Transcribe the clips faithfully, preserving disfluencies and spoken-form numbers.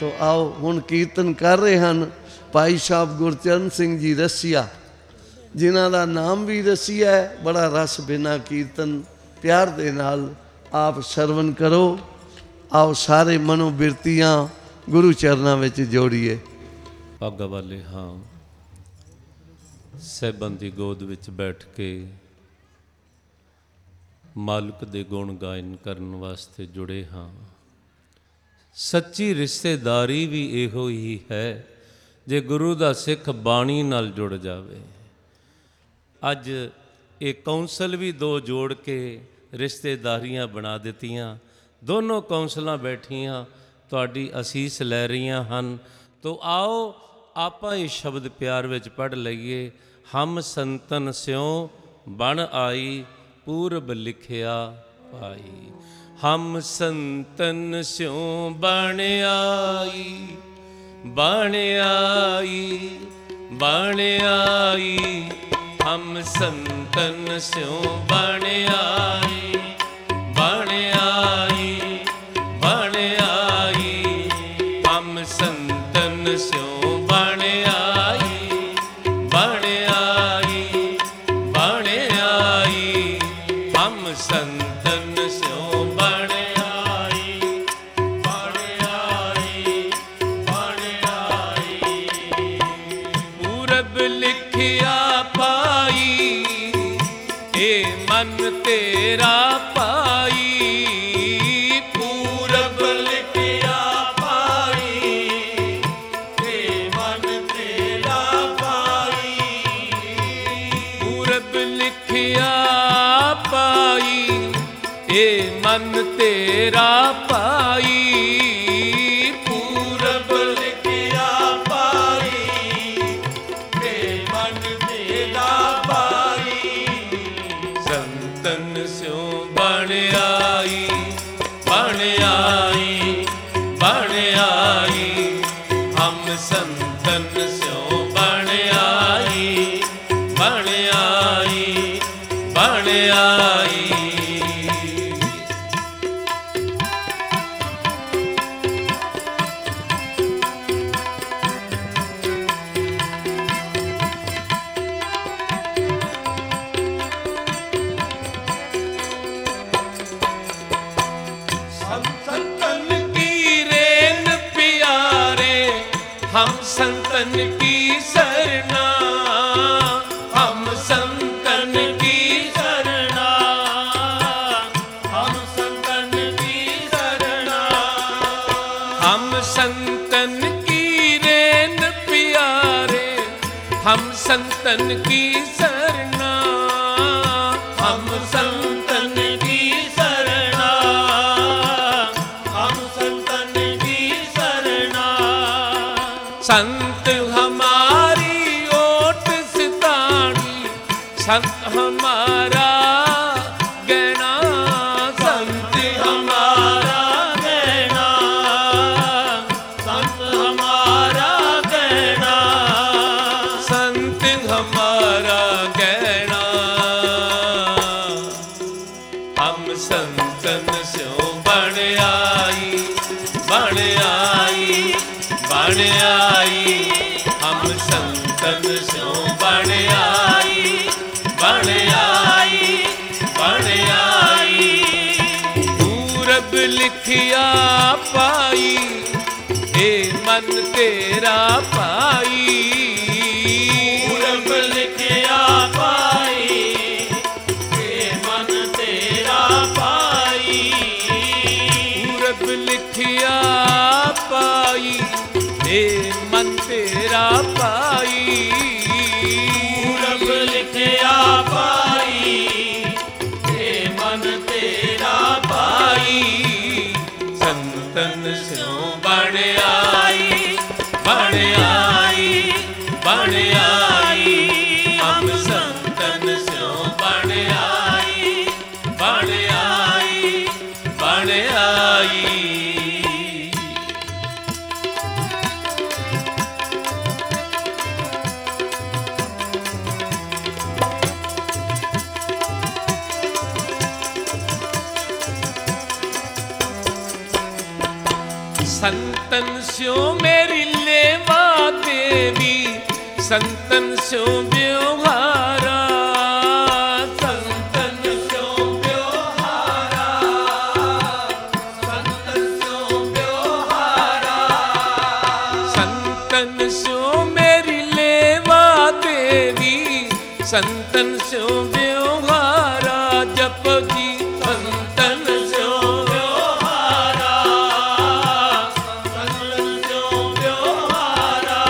तो आओ हुण कीर्तन कर रहे हैं भाई साहब गुरचरण सिंह जी रसिया, जिन्हां दा नाम भी रसिया है। बड़ा रस बिना कीर्तन प्यार दे नाल आप सरवण करो। आओ सारे मनोबिरतियां गुरु चरनां विच जोड़िए। ਭਾਗਾ ਵਾਲੇ ਹਾਂ ਸਾਹਿਬਾਂ ਦੀ ਗੋਦ ਵਿੱਚ ਬੈਠ ਕੇ ਮਾਲਕ ਦੇ ਗੁਣ ਗਾਇਨ ਕਰਨ ਵਾਸਤੇ ਜੁੜੇ ਹਾਂ। ਸੱਚੀ ਰਿਸ਼ਤੇਦਾਰੀ ਵੀ ਇਹੋ ਹੀ ਹੈ ਜੇ ਗੁਰੂ ਦਾ ਸਿੱਖ ਬਾਣੀ ਨਾਲ ਜੁੜ ਜਾਵੇ। ਅੱਜ ਇਹ ਕੌਂਸਲ ਵੀ ਦੋ ਜੋੜ ਕੇ ਰਿਸ਼ਤੇਦਾਰੀਆਂ ਬਣਾ ਦਿੱਤੀਆਂ। ਦੋਨੋਂ ਕੌਂਸਲਾਂ ਬੈਠੀਆਂ ਤੁਹਾਡੀ ਅਸੀਸ ਲੈ ਰਹੀਆਂ ਹਨ। ਤੋ ਆਓ ਆਪਾਂ ਇਹ ਸ਼ਬਦ ਪਿਆਰ ਵਿੱਚ ਪੜ੍ਹ ਲਈਏ। ਹਮ ਸੰਤਨ ਸਿਉ ਬਣ ਆਈ ਪੂਰਬ ਲਿਖਿਆ ਪਾਈ। ਹਮ ਸੰਤਨ ਸਿਉ ਬਣ ਆਈ ਬਣ ਆਈ ਬਣ ਆਈ। ਹਮ ਸੰਤਨ ਸਿਉ ਬਣ ਆਈ ਬਣ ਆਈ ਬਣ ਆਈ। ਹਮ ਸੰਤਨ ਸਿਉ ਬਣ ਆਈ ਬਣ ਆਈ ਬਣ ਆਈ। ਹਮ ਸੰਤਨ ਸਿਉ ਬਣ ਆਈ ਬਣ ਆਈ ਬਣ ਆਈ। ਪੂਰਬ ਲਿਖਿਆ ਪਾਈ ਏ ਮਨ ਤੇਰਾ ਪਾਈ। ਪੂਰਬ ਲਿਖਿਆ ਪਾਈ ਏ ਮਨ ਤੇਰਾ ਪਾਈ। ਪੂਰਬ ਲਿਖਿਆ ਪਾਈ ਏ ਮਨ ਤੇਰਾ ਪਾਈ। ਪੂਰਬ ਲਿਖਿਆ ਪਾਈ ਏ ਮਨ ਤੇਰਾ ਪਾਈ। ਸੰਤਨ ਸਿਉ ਬਣ ਆਈ ਬਣ ਆਈ ਬਣ ਆਈ। ਹਮ ਸੰਤਨ ਸਿਉ ਬਣ ਆਈ ਬਣ ਆਈ ਬਣ ਆਈ। हम संतन की शरणा हम संतन की शरणा हम संतन की शरणा। हम संतन की रेन प्यारे हम संतन की शरणा हम संतन की शरणा हम संतन की शरणा। संत हमारी ओट सितानी संत हमारा गहना संत हमारा गहना संत हमारा गहना संत हमारा गहना। हम संतन स्यों बण आई बण आई बण आई। हम संतन स्यों बण आई बण आई बण आई। पूरब लिखिया पाई ए मन तेरा पाई। पूरब लिखिया पाई ए मन तेरा पाई। पूरब लिखिया पाई ए मन तेरा पाई। पूरब लिखिया पाई ए मन तेरा पाई। संतन स्यों बण आई बण आई बण आई। हम संतन स्यों बण आई बण आई बण आई। संतन स्यो मेरी लेवा देवी, संतन स्यो व्यवहारा, संतन स्यो व्यवहारा, संतन स्यो व्यवहारा, संतन स्यो मेरी लेवा देवी, संतन स्यो व्यवहारा, जप जी संतन स्यो व्यवहारा, संतन स्यो व्यवहारा,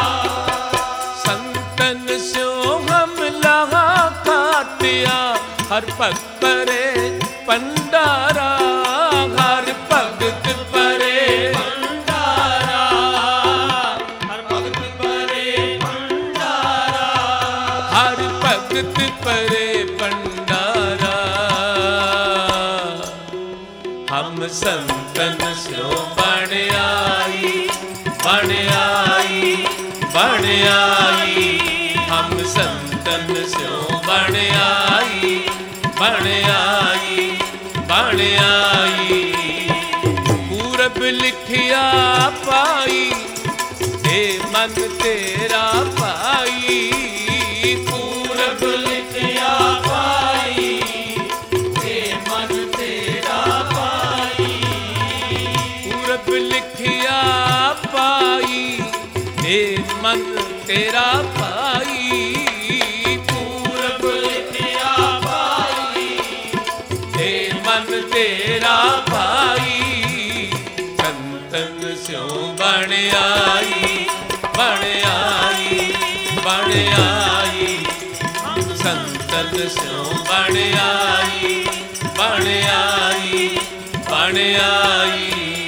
संतन स्यो हम लहा काटिया, हर भगत परे पंडारा, हर भगत परे पंडारा, हर भगत परे पंडारा, हर भगत परे पंडारा, हम संतन स्यो बण आई, बण आई, बण आई, हम संतन स्यो बण आई, बण आई, बण आई, पूरब लिखिया पाई, हे मन तेरा पाई, पूरब लिखिया पाई, हे मन तेरा पाई, पूरब लिखिया पाई, हे मन तेरा पाई, पूरब लिखिया पाई, हे मन तेरा पाई, संतन स्यो बण आई, बण आई, बण आई, संतन स्यो बण आई, बण आई, बण आई।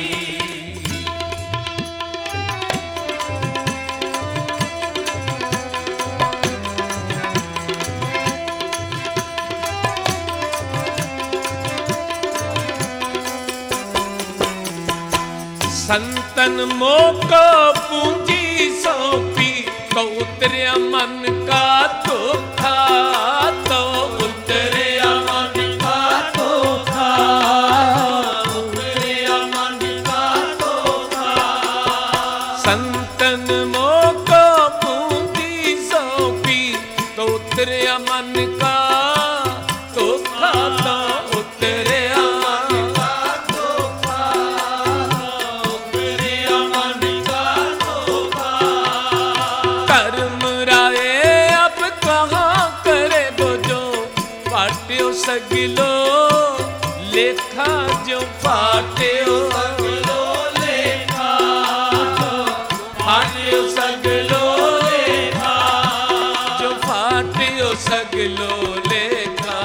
संतन मोको पूंजी सौंपी, तो उतरिया मन का धोखा, तो उतरिया मन का धोखा, उतरिया मन का धोखा, संतन मोको पूंजी सौंपी, तो उतरिया मन का धोखा, तो उतरिया सगलो लेखा, जो फाट्यो सगलो लेखा, फाट्यो सगलो लेखा, जो फाट्यो सगलो लेखा,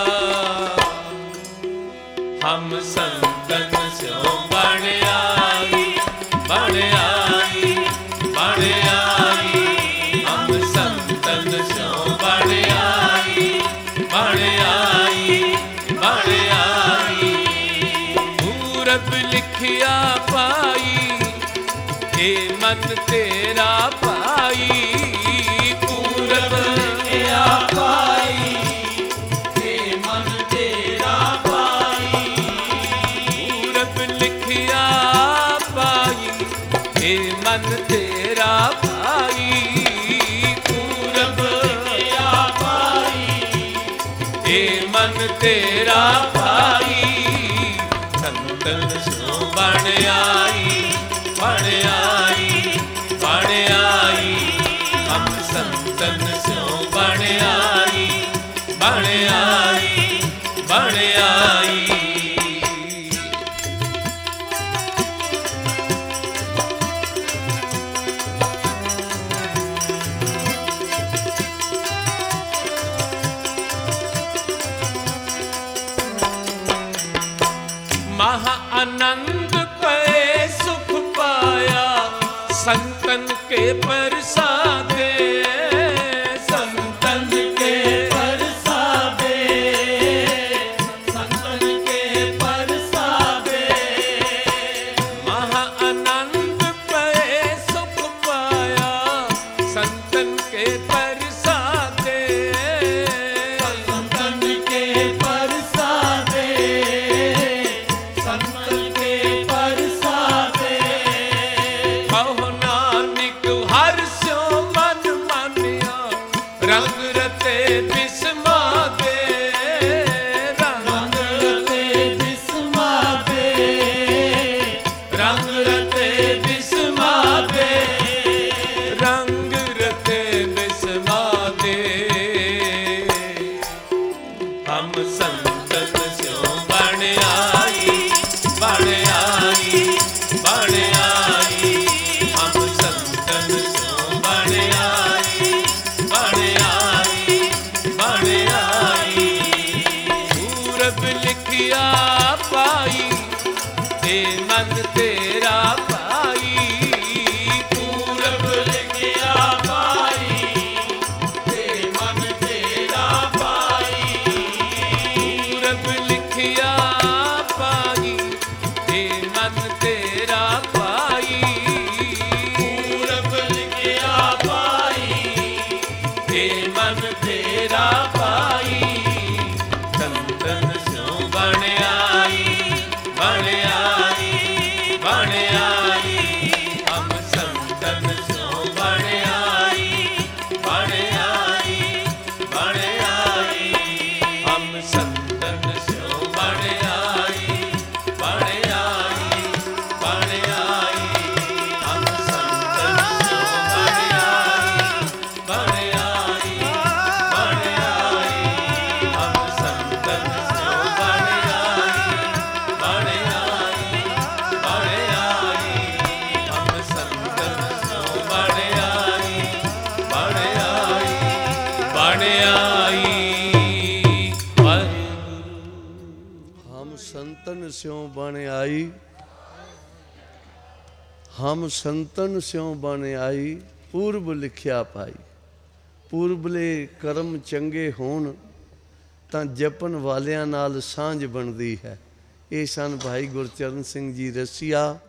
हम संतन स्यो बण आई, बण आई, बण आई, हम संतन स्यो बण आई, बण आई, बण आई, पूरब लिखिया पाई, हे मन तेरा पाई, पूरब लिखिया पाई, हे मन तेरा पाई, पूरब लिखिया पाई, हे मन तेरा पाई, पूरब लिखिया पाई, हे मन तेरा पाई, संतन स्यो बण आई, बण आई, बण आई, हम संतन स्यो बण आई, बण आई, बण आई। महा आनंद पे सुख पाया, संतन के प्रसादे, संतन के प्रसादे, संतन के प्रसादे, महा आनंद पे सुख पाया, संतन के प्रसादे, संतन के प्रसादे, संतन के प्रसादे, स्यों बन आई, हम संतन स्यों बन आई, पूर्व लिखिया पाई। पूर्वले ਕਰਮ ਚੰਗੇ ਹੋਣ ਤਾਂ ਜਪਣ ਵਾਲਿਆਂ ਨਾਲ ਸਾਂਝ ਬਣਦੀ ਹੈ। ਇਹ ਸਨ ਭਾਈ ਗੁਰਚਰਨ ਸਿੰਘ ਜੀ ਰਸੀਆ।